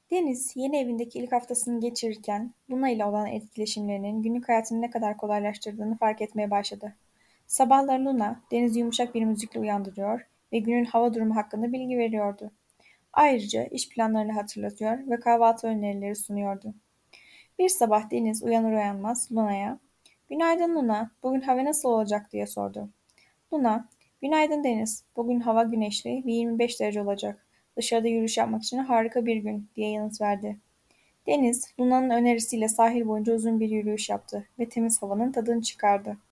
Deniz, yeni evindeki ilk haftasını geçirirken Luna ile olan etkileşimlerinin günlük hayatını ne kadar kolaylaştırdığını fark etmeye başladı. Sabahları Luna, Deniz'i yumuşak bir müzikle uyandırıyor ve günün hava durumu hakkında bilgi veriyordu. Ayrıca iş planlarını hatırlatıyor ve kahvaltı önerileri sunuyordu. Bir sabah Deniz uyanır uyanmaz Luna'ya, "Günaydın Luna, bugün hava nasıl olacak?" diye sordu. Luna, "Günaydın Deniz, bugün hava güneşli ve 25 derece olacak. Dışarıda yürüyüş yapmak için harika bir gün," diye yanıt verdi. Deniz, Luna'nın önerisiyle sahil boyunca uzun bir yürüyüş yaptı ve temiz havanın tadını çıkardı.